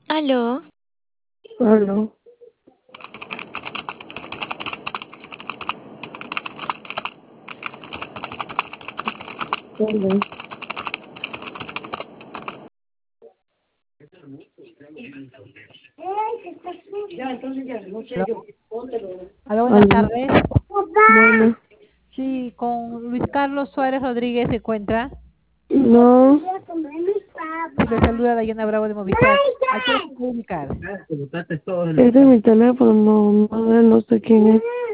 Aló, Aló. Aló. Aló, aló, buenas Aló. tardes. Bueno, Sí, con Luis Carlos Suárez Rodríguez se encuentra. no. Sí, le saluda Dayana Bravo de Movistar. ¿A qué hora se puede ubicar? Ese es mi teléfono, no, no sé quién es.